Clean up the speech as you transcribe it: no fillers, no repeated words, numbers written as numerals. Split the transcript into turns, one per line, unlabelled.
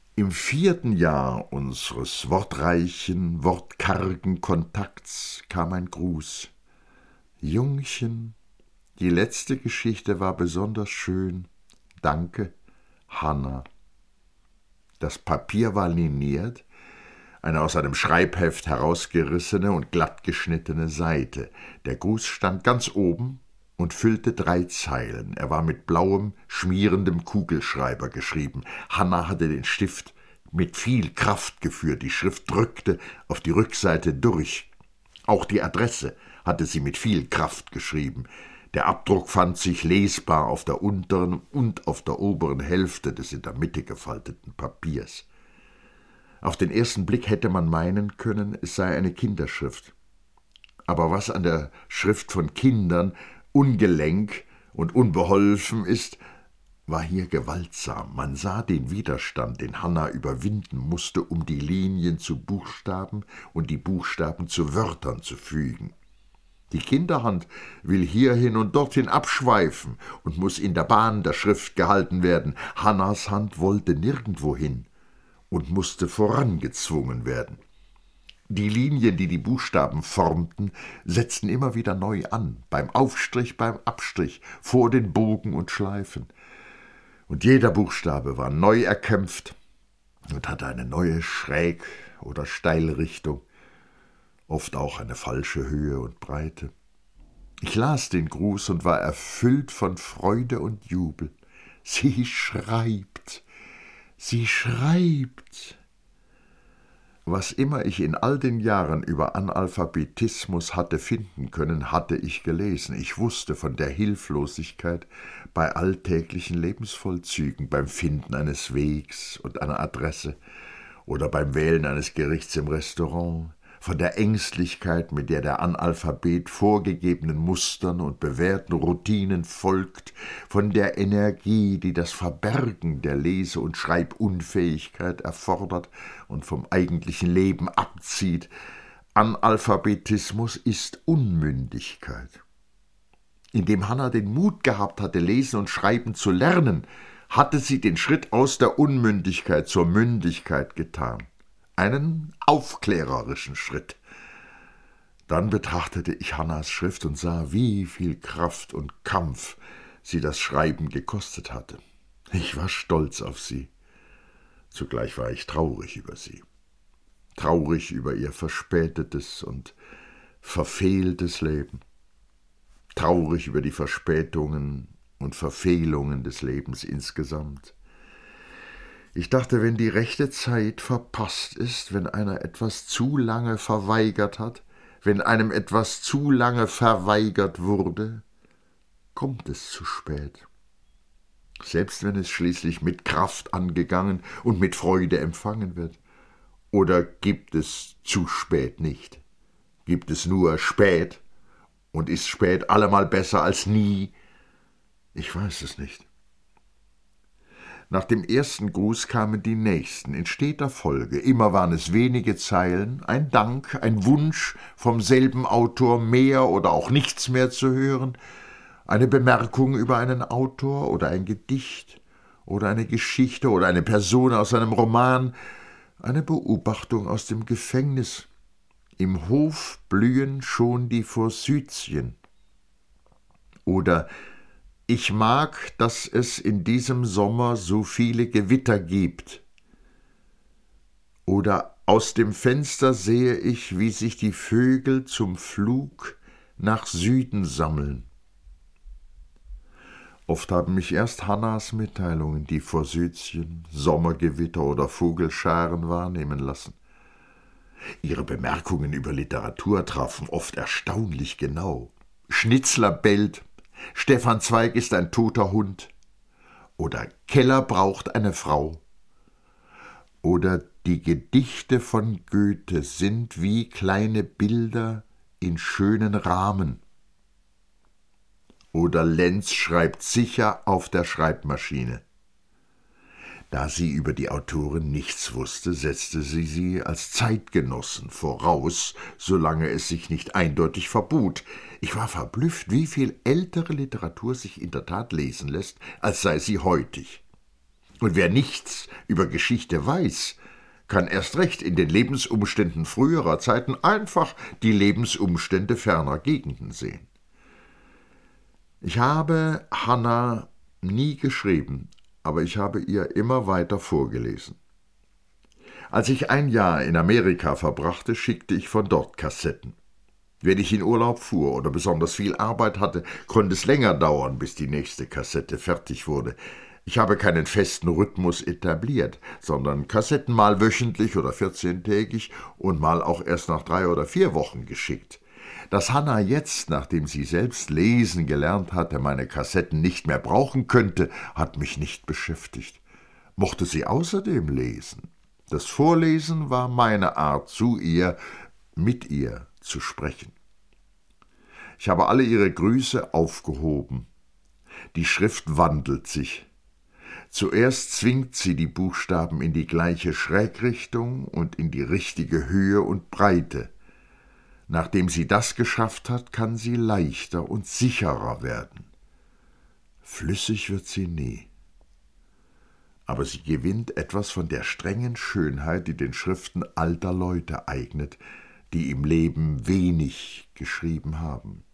Im 4. Jahr unseres wortreichen, wortkargen Kontakts kam ein Gruß. »Jungchen, die letzte Geschichte war besonders schön. Danke, Hanna.« Das Papier war liniert, eine aus einem Schreibheft herausgerissene und glatt geschnittene Seite. Der Gruß stand ganz oben und füllte 3 Zeilen. Er war mit blauem, schmierendem Kugelschreiber geschrieben. Hanna hatte den Stift mit viel Kraft geführt. Die Schrift drückte auf die Rückseite durch. Auch die Adresse hatte sie mit viel Kraft geschrieben. Der Abdruck fand sich lesbar auf der unteren und auf der oberen Hälfte des in der Mitte gefalteten Papiers. Auf den ersten Blick hätte man meinen können, es sei eine Kinderschrift. Aber was an der Schrift von Kindern ungelenk und unbeholfen ist, war hier gewaltsam. Man sah den Widerstand, den Hanna überwinden musste, um die Linien zu Buchstaben und die Buchstaben zu Wörtern zu fügen. Die Kinderhand will hierhin und dorthin abschweifen und muß in der Bahn der Schrift gehalten werden. Hannas Hand wollte nirgendwo hin und musste vorangezwungen werden. Die Linien, die die Buchstaben formten, setzten immer wieder neu an, beim Aufstrich, beim Abstrich, vor den Bogen und Schleifen. Und jeder Buchstabe war neu erkämpft und hatte eine neue Schräg- oder Steilrichtung, oft auch eine falsche Höhe und Breite. Ich las den Gruß und war erfüllt von Freude und Jubel. Sie schreibt! Sie schreibt! Was immer ich in all den Jahren über Analphabetismus hatte finden können, hatte ich gelesen. Ich wusste von der Hilflosigkeit bei alltäglichen Lebensvollzügen, beim Finden eines Wegs und einer Adresse oder beim Wählen eines Gerichts im Restaurant, von der Ängstlichkeit, mit der Analphabet vorgegebenen Mustern und bewährten Routinen folgt, von der Energie, die das Verbergen der Lese- und Schreibunfähigkeit erfordert und vom eigentlichen Leben abzieht. Analphabetismus ist Unmündigkeit. Indem Hanna den Mut gehabt hatte, lesen und schreiben zu lernen, hatte sie den Schritt aus der Unmündigkeit zur Mündigkeit getan. Einen aufklärerischen Schritt. Dann betrachtete ich Hannas Schrift und sah, wie viel Kraft und Kampf sie das Schreiben gekostet hatte. Ich war stolz auf sie. Zugleich war ich traurig über sie. Traurig über ihr verspätetes und verfehltes Leben. Traurig über die Verspätungen und Verfehlungen des Lebens insgesamt. Ich dachte, wenn die rechte Zeit verpasst ist, wenn einer etwas zu lange verweigert hat, wenn einem etwas zu lange verweigert wurde, kommt es zu spät. Selbst wenn es schließlich mit Kraft angegangen und mit Freude empfangen wird. Oder gibt es zu spät nicht? Gibt es nur spät und ist spät allemal besser als nie? Ich weiß es nicht. Nach dem ersten Gruß kamen die nächsten, in steter Folge. Immer waren es wenige Zeilen, ein Dank, ein Wunsch, vom selben Autor mehr oder auch nichts mehr zu hören, eine Bemerkung über einen Autor oder ein Gedicht oder eine Geschichte oder eine Person aus einem Roman, eine Beobachtung aus dem Gefängnis. Im Hof blühen schon die Forsythien. Oder ich mag, dass es in diesem Sommer so viele Gewitter gibt. Oder aus dem Fenster sehe ich, wie sich die Vögel zum Flug nach Süden sammeln. Oft haben mich erst Hannas Mitteilungen, die Forsythien, Sommergewitter oder Vogelscharen wahrnehmen lassen. Ihre Bemerkungen über Literatur trafen oft erstaunlich genau. Schnitzler bellt, Stefan Zweig ist ein toter Hund. Oder Keller braucht eine Frau. Oder die Gedichte von Goethe sind wie kleine Bilder in schönen Rahmen. Oder Lenz schreibt sicher auf der Schreibmaschine. Da sie über die Autorin nichts wusste, setzte sie als Zeitgenossen voraus, solange es sich nicht eindeutig verbot. Ich war verblüfft, wie viel ältere Literatur sich in der Tat lesen lässt, als sei sie heutig. Und wer nichts über Geschichte weiß, kann erst recht in den Lebensumständen früherer Zeiten einfach die Lebensumstände ferner Gegenden sehen. Ich habe Hannah nie geschrieben, aber ich habe ihr immer weiter vorgelesen. Als ich ein Jahr in Amerika verbrachte, schickte ich von dort Kassetten. Wenn ich in Urlaub fuhr oder besonders viel Arbeit hatte, konnte es länger dauern, bis die nächste Kassette fertig wurde. Ich habe keinen festen Rhythmus etabliert, sondern Kassetten mal wöchentlich oder 14-tägig und mal auch erst nach 3 oder 4 Wochen geschickt. Dass Hannah jetzt, nachdem sie selbst lesen gelernt hatte, meine Kassetten nicht mehr brauchen könnte, hat mich nicht beschäftigt. Mochte sie außerdem lesen. Das Vorlesen war meine Art, zu ihr, mit ihr zu sprechen. Ich habe alle ihre Grüße aufgehoben. Die Schrift wandelt sich. Zuerst zwingt sie die Buchstaben in die gleiche Schrägrichtung und in die richtige Höhe und Breite. Nachdem sie das geschafft hat, kann sie leichter und sicherer werden. Flüssig wird sie nie. Aber sie gewinnt etwas von der strengen Schönheit, die den Schriften alter Leute eignet, die im Leben wenig geschrieben haben.